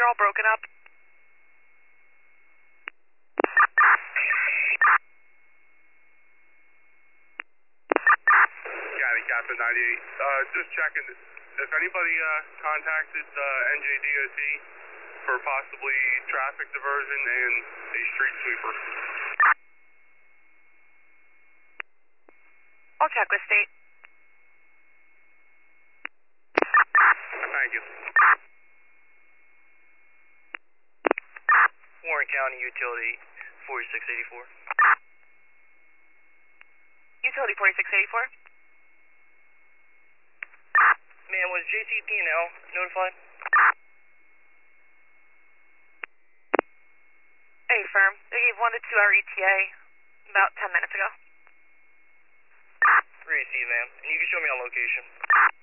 You're all broken up. County Captain 98. Just checking if anybody contacted NJDOT for possibly traffic diversion and a street sweeper. I'll check with state. Thank you. Warren County Utility 4684. Utility 4684. Man, was JCP&L notified? Hey, firm. They gave 1 to 2 hour ETA about 10 minutes ago. Received, ma'am. And you can show me on location.